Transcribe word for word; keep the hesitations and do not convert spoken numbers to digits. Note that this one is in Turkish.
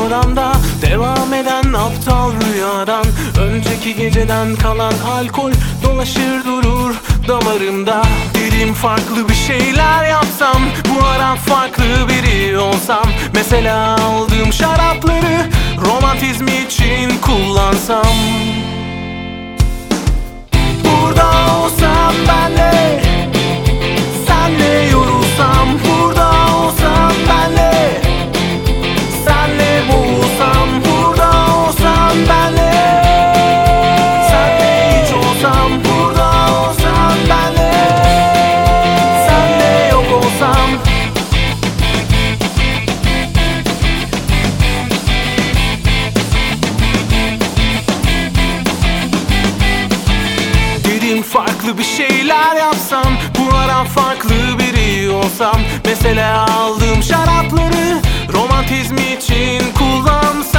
odamda devam eden aptal rüyadan, önceki geceden kalan alkol dolaşır durur damarımda. Dedim farklı bir şeyler yapsam, bu ara farklı biri olsam. Mesela aldığım şarapları romantizm için kullansam. Burada olsam benle, senle yorulsam. Burada olsam benle, senle boğulsam. Burada olsam benle, senle hiç olsam. Burada olsam benle, senle yok olsam. Dedim farklı bir şeyler yapsam, bu ara farklı biri olsam. Mesela aldığım şarapları romantizm için kullansam.